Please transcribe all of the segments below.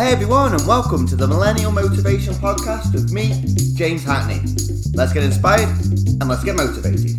Hey everyone, and welcome to the Millennial Motivation Podcast with me, James Hackney. Let's get inspired and let's get motivated.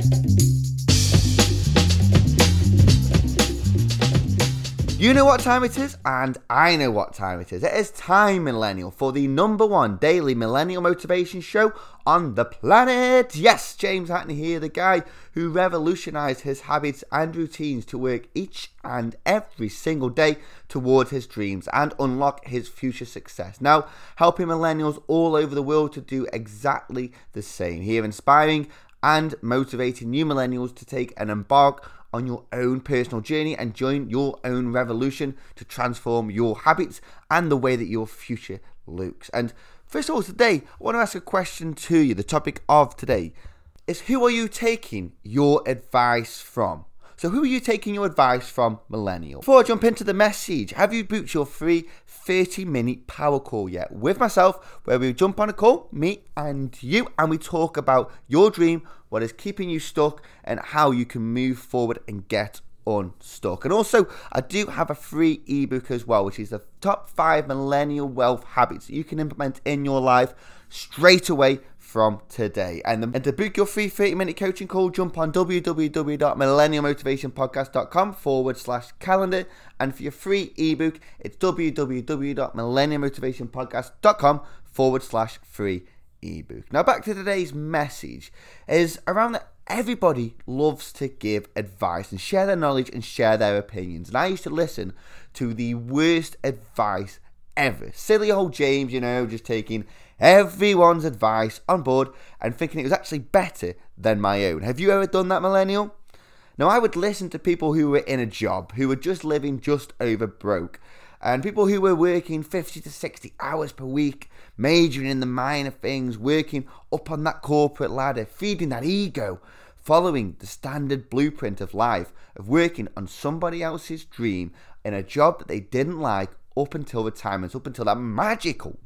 You know what time it is, and I know what time it is. It is time, Millennial, for the number one daily Millennial Motivation show on the planet. Yes, James Hackney here, the guy who revolutionized his habits and routines to work each and every single day towards his dreams and unlock his future success. Now, helping millennials all over the world to do exactly the same. Here, inspiring and motivating new millennials to take and embark on your own personal journey and join your own revolution to transform your habits and the way that your future looks. And first of all, today, I want to ask a question to you. The topic of today is, who are you taking your advice from? So who are you taking your advice from, millennial? Before I jump into the message, have you booked your free 30-minute power call yet with myself, where we jump on a call, me and you, and we talk about your dream, what is keeping you stuck, and how you can move forward and get unstuck. And also, I do have a free ebook as well, which is the top 5 millennial wealth habits that you can implement in your life straight away from today. And to book your free 30-minute coaching call, jump on www.millennialmotivationpodcast.com/calendar. And for your free ebook, it's www.millennialmotivationpodcast.com/free ebook. Now, back to today's message is around that everybody loves to give advice and share their knowledge and share their opinions. And I used to listen to the worst advice ever. Silly old James, just taking everyone's advice on board and thinking it was actually better than my own. Have you ever done that, millennial? Now, I would listen to people who were in a job, who were just living just over broke, and people who were working 50 to 60 hours per week, majoring in the minor things, working up on that corporate ladder, feeding that ego, following the standard blueprint of life, of working on somebody else's dream in a job that they didn't like, up until retirement, up until that magical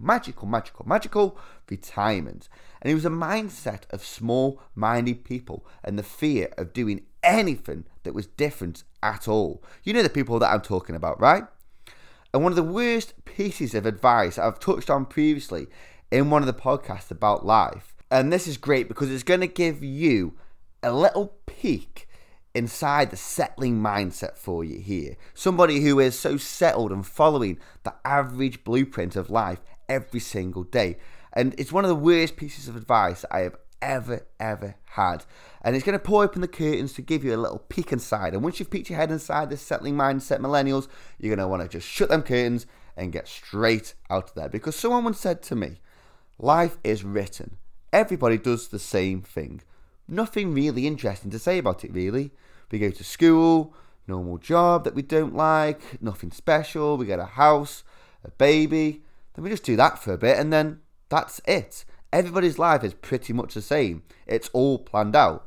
retirement. And it was a mindset of small-minded people and the fear of doing anything that was different at all. You know the people that I'm talking about, right? And one of the worst pieces of advice I've touched on previously in one of the podcasts about life, and this is great because it's going to give you a little peek inside the settling mindset for you here. Somebody who is so settled and following the average blueprint of life every single day. And it's one of the worst pieces of advice I have ever had. And it's going to pull open the curtains to give you a little peek inside. And once you've peeked your head inside this settling mindset, millennials, you're going to want to just shut them curtains and get straight out of there. Because someone once said to me, life is written. Everybody does the same thing. Nothing really interesting to say about it, really. We go to school, normal job that we don't like, nothing special. We get a house, a baby, then we just do that for a bit, and then that's it. Everybody's life is pretty much the same. It's all planned out.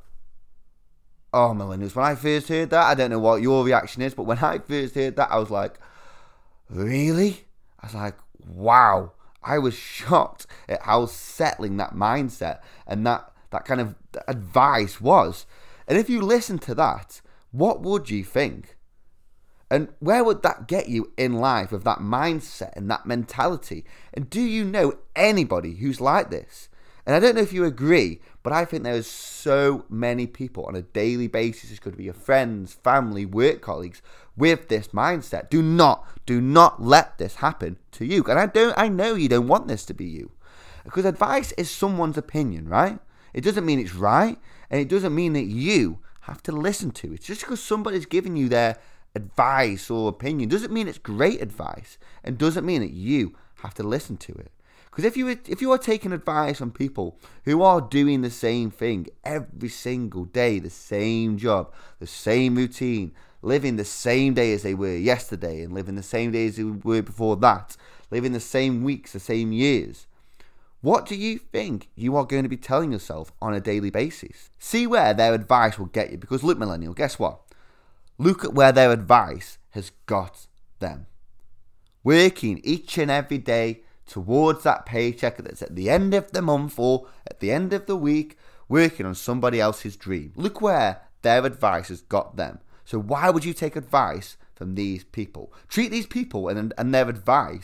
Oh, millennials, when I first heard that, I don't know what your reaction is, but when I first heard that, I was like, really? I was like, wow. I was shocked at how settling that mindset and that kind of advice was. And if you listen to that, what would you think? And where would that get you in life with that mindset and that mentality? And do you know anybody who's like this? And I don't know if you agree, but I think there is so many people on a daily basis, it could be your friends, family, work colleagues, with this mindset. Do not let this happen to you. And I know you don't want this to be you. Because advice is someone's opinion, right? It doesn't mean it's right, and it doesn't mean that you have to listen to it. Just because somebody's giving you their advice or opinion doesn't mean it's great advice, and doesn't mean that you have to listen to it. Because if you are taking advice from people who are doing the same thing every single day, the same job, the same routine, living the same day as they were yesterday, and living the same day as they were before that, living the same weeks, the same years, what do you think you are going to be telling yourself on a daily basis? See where their advice will get you. Because look, millennial, guess what? Look at where their advice has got them. Working each and every day towards that paycheck that's at the end of the month or at the end of the week, working on somebody else's dream. Look where their advice has got them. So why would you take advice from these people? Treat these people and their advice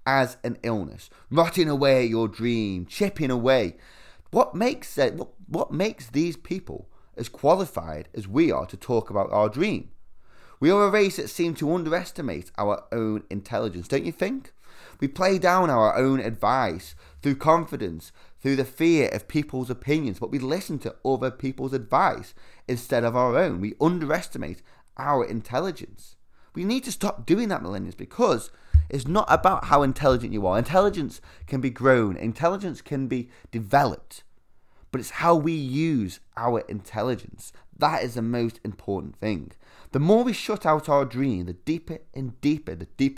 as an illness, rotting away at your dream, chipping away. What makes these people as qualified as we are to talk about our dream? We are a race that seems to underestimate our own intelligence, don't you think? We play down our own advice through confidence, through the fear of people's opinions, but we listen to other people's advice instead of our own. We underestimate our intelligence. We need to stop doing that, millennials, because it's not about how intelligent you are. Intelligence can be grown, intelligence can be developed, but it's how we use our intelligence. That is the most important thing. The more we shut out our dream, the deeper and deeper,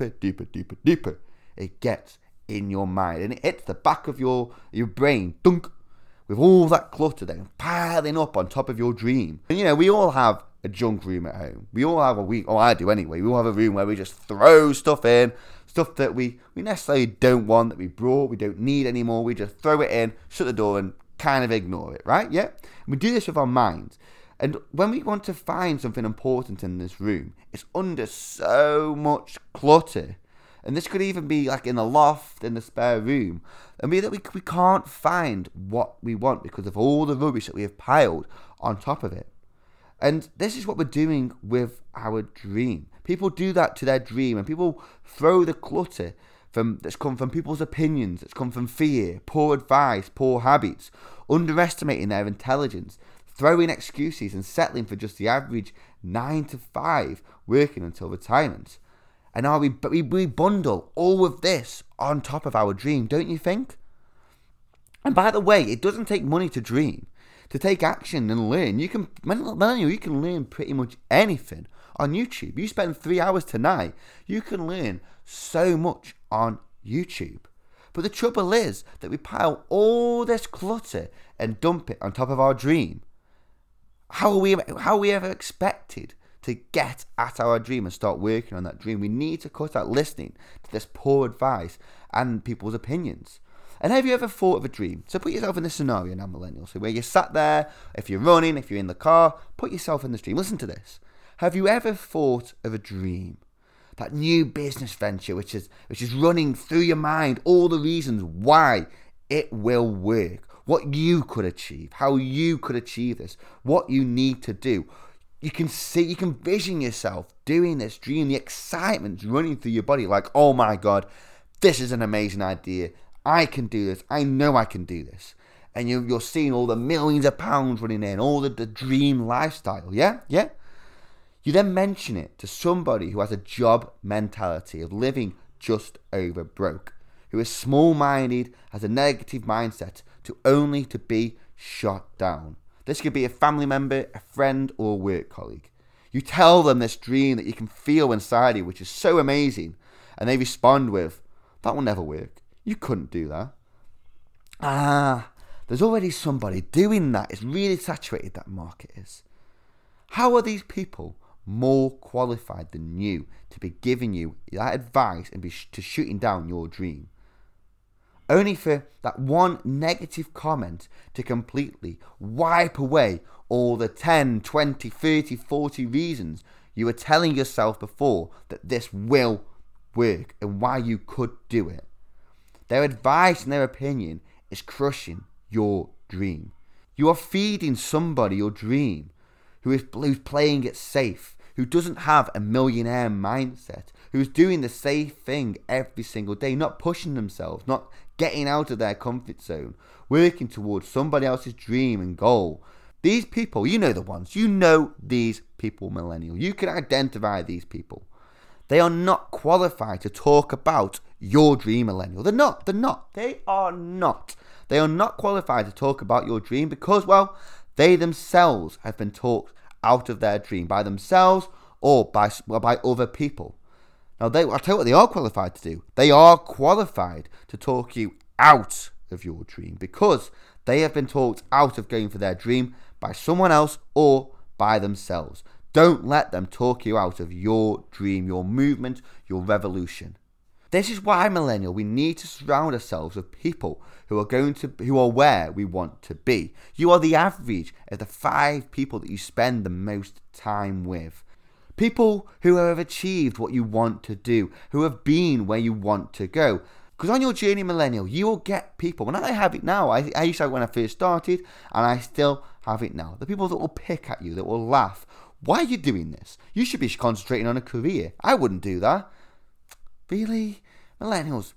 deeper it gets in your mind. And it hits the back of your brain, dunk, with all that clutter then piling up on top of your dream. And we all have a junk room at home. We all have I do anyway. We all have a room where we just throw stuff in, stuff that we necessarily don't want, that we brought, we don't need anymore. We just throw it in, shut the door and kind of ignore it, right? Yeah? And we do this with our minds. And when we want to find something important in this room, it's under so much clutter. And this could even be like in the loft, in the spare room. And be that we can't find what we want because of all the rubbish that we have piled on top of it. And this is what we're doing with our dream. People do that to their dream, and people throw the clutter that's come from people's opinions, that's come from fear, poor advice, poor habits, underestimating their intelligence, throwing excuses and settling for just the average 9 to 5 working until retirement. And we bundle all of this on top of our dream, don't you think? And by the way, it doesn't take money to dream. To take action and learn, you can learn pretty much anything on YouTube. You spend 3 hours tonight, you can learn so much on YouTube. But the trouble is that we pile all this clutter and dump it on top of our dream. How are we ever expected to get at our dream and start working on that dream? We need to cut out listening to this poor advice and people's opinions. And have you ever thought of a dream? So put yourself in this scenario now, millennials. So where you're sat there, if you're running, if you're in the car, put yourself in this dream. Listen to this. Have you ever thought of a dream? That new business venture which is running through your mind, all the reasons why it will work, what you could achieve, how you could achieve this, what you need to do. You can vision yourself doing this dream, the excitement's running through your body like, oh my God, this is an amazing idea. I can do this. I know I can do this. And you're seeing all the millions of pounds running in, all the dream lifestyle. Yeah? Yeah? You then mention it to somebody who has a job mentality of living just over broke, who is small-minded, has a negative mindset to be shot down. This could be a family member, a friend, or a work colleague. You tell them this dream that you can feel inside you, which is so amazing, and they respond with, that will never work. You couldn't do that. There's already somebody doing that. It's really saturated, that market is. How are these people more qualified than you to be giving you that advice and to shooting down your dream? Only for that one negative comment to completely wipe away all the 10, 20, 30, 40 reasons you were telling yourself before that this will work and why you could do it. Their advice and their opinion is crushing your dream. You are feeding somebody your dream who's playing it safe, who doesn't have a millionaire mindset, who's doing the safe thing every single day, not pushing themselves, not getting out of their comfort zone, working towards somebody else's dream and goal. These people, you know the ones, you know these people, millennial. You can identify these people. They are not qualified to talk about your dream, millennial. They are not qualified to talk about your dream because, well, they themselves have been talked out of their dream by themselves or by other people. Now, I'll tell you what they are qualified to do. They are qualified to talk you out of your dream because they have been talked out of going for their dream by someone else or by themselves. Don't let them talk you out of your dream, your movement, your revolution. This is why, millennial, we need to surround ourselves with people who are where we want to be. You are the average of the 5 people that you spend the most time with. People who have achieved what you want to do, who have been where you want to go. Because on your journey, millennial, you will get people, and I have it now. I used to have it when I first started, and I still have it now. The people that will pick at you, that will laugh. Why are you doing this? You should be concentrating on a career. I wouldn't do that. Really? Millennials,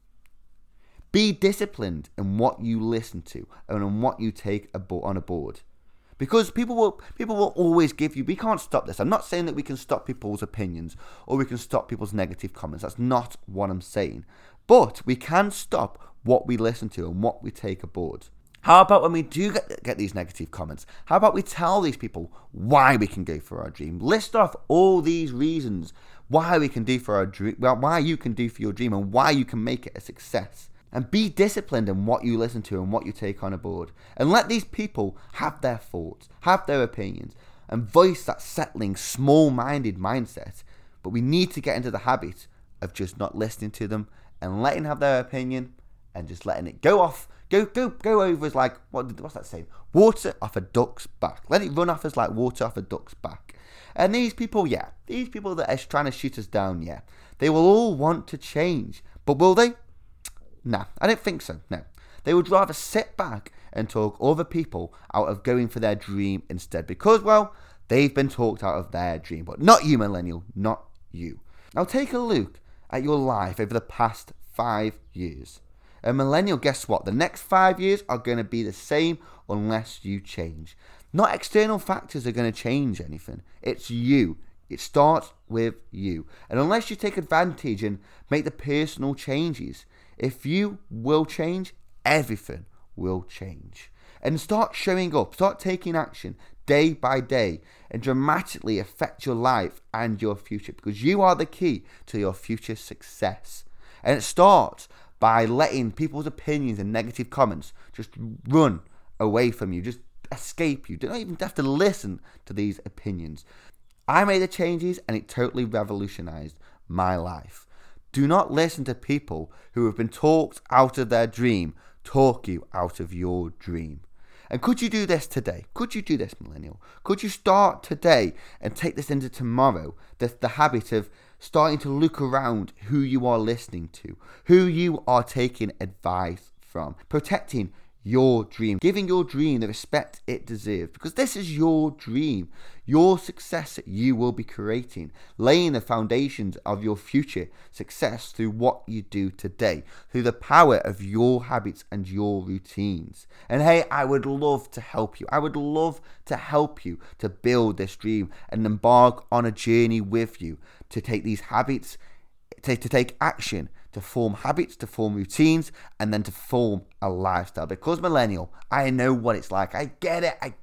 be disciplined in what you listen to and in what you take on a board. Because people will always give you, we can't stop this. I'm not saying that we can stop people's opinions or we can stop people's negative comments. That's not what I'm saying. But we can stop what we listen to and what we take aboard. How about when we do get these negative comments? How about we tell these people why we can go for our dream? List off all these reasons why we can do for our dream, why you can do for your dream, and why you can make it a success. And be disciplined in what you listen to and what you take on board. And let these people have their thoughts, have their opinions, and voice that settling, small-minded mindset. But we need to get into the habit of just not listening to them and letting them have their opinion and just letting it go off. Go over as like, what's that saying? Water off a duck's back. Let it run off as like water off a duck's back. And these people that are trying to shoot us down, they will all want to change. But will they? Nah, I don't think so, no. They would rather sit back and talk other people out of going for their dream instead because, well, they've been talked out of their dream. But not you, millennial, not you. Now take a look at your life over the past 5 years. And millennial, guess what? The next 5 years are going to be the same unless you change. Not external factors are going to change anything. It's you. It starts with you. And unless you take advantage and make the personal changes, if you will change, everything will change. And start showing up, start taking action day by day and dramatically affect your life and your future because you are the key to your future success. And it starts by letting people's opinions and negative comments just run away from you, just escape you. You don't even have to listen to these opinions. I made the changes and it totally revolutionized my life. Do not listen to people who have been talked out of their dream talk you out of your dream. And could you do this today? Could you do this, millennial? Could you start today and take this into tomorrow? The habit of starting to look around who you are listening to, who you are taking advice from, protecting your dream, giving your dream the respect it deserves, because this is your dream, your success that you will be creating, laying the foundations of your future success through what you do today, through the power of your habits and your routines. And hey, I would love to help you. I would love to help you to build this dream and embark on a journey with you to take these habits, to take action, to form habits, to form routines, and then to form a lifestyle. Because millennial, I know what it's like. I get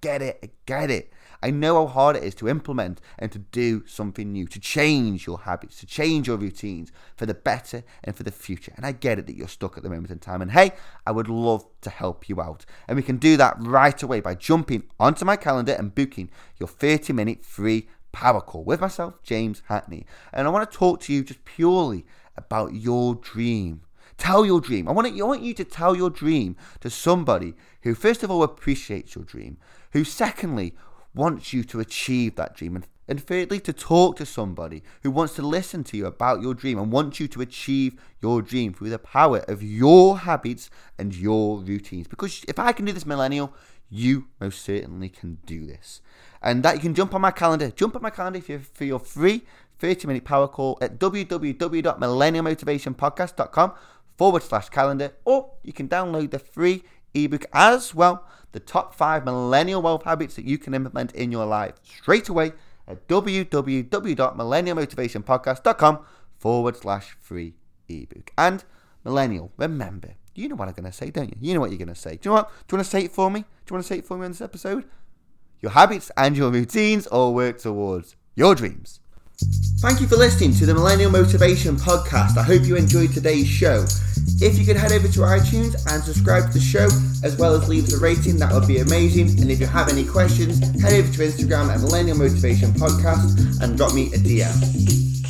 it. I know how hard it is to implement and to do something new, to change your habits, to change your routines for the better and for the future. And I get it that you're stuck at the moment in time. And hey, I would love to help you out. And we can do that right away by jumping onto my calendar and booking your 30-minute free power call with myself, James Hackney. And I want to talk to you just purely about your dream. Tell your dream. I want you to tell your dream to somebody who, first of all, appreciates your dream, who, secondly, wants you to achieve that dream, and thirdly, to talk to somebody who wants to listen to you about your dream and wants you to achieve your dream through the power of your habits and your routines. Because if I can do this, millennial, you most certainly can do this. And that you can jump on my calendar. Jump on my calendar for your free 30-minute power call at www.millennialmotivationpodcast.com/calendar, or you can download the free ebook as well, the top 5 millennial wealth habits that you can implement in your life straight away at www.millennialmotivationpodcast.com/free ebook. And millennial, remember, you know what I'm going to say, don't you? You know what you're going to say. Do you know what? Do you want to say it for me? Do you want to say it for me on this episode? Your habits and your routines all work towards your dreams. Thank you for listening to the Millennial Motivation Podcast. I hope you enjoyed today's show. If you could head over to iTunes and subscribe to the show, as well as leave us a rating, that would be amazing. And if you have any questions, head over to Instagram at Millennial Motivation Podcast and drop me a DM.